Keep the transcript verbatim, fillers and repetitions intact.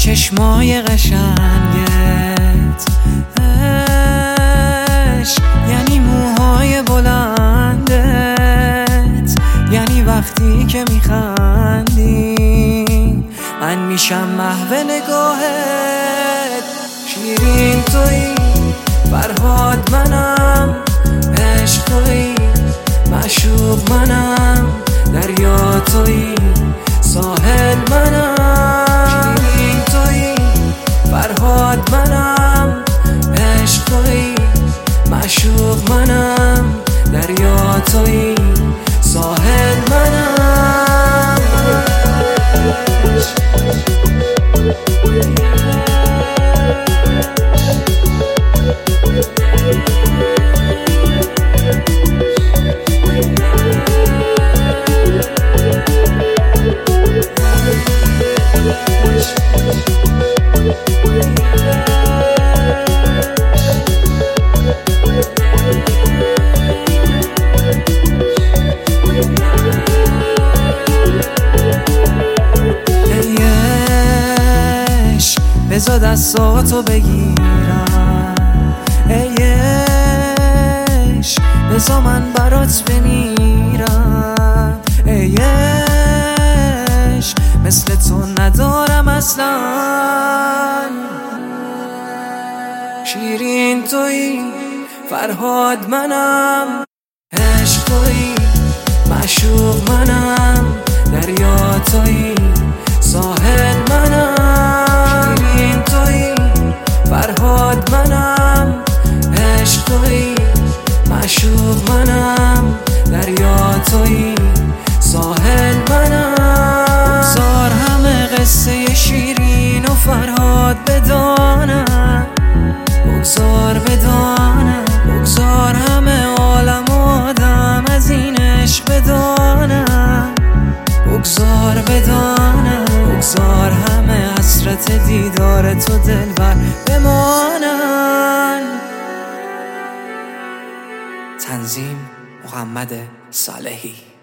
چشمای قشنگت، عشق یعنی موهای بلندت، یعنی وقتی که میخندی من میشم محو نگاهت. شیرین تویی، فرهاد منم، عشق تویی، معشوق منم، دریا تویی، ساحل منم. شیرین تویی، فرهاد منم، عشق تویی، معشوق منم، دریا تویی، ساحل منم. بذار دستاتو بگیرم، ای عشق بذار من برات بمیرم، ای عشق مثل تو ندارم اصلا. شیرین تویی، فرهاد منم، عشق تویی، معشوق منم، دریا تویی، ساحل منم. فرهاد منم، عشق تویی، معشوق منم، دریا تویی، ساحل منم. بگذار همه قصه شیرین و فرهاد بدانم، بگذار بدانم، بگذار همه عالم و آدم از این عشق بدانم، بگذار بدانم، بگذار همه حسرت دیدار تو دلبر بمانن. تنظیم محمد صالحی.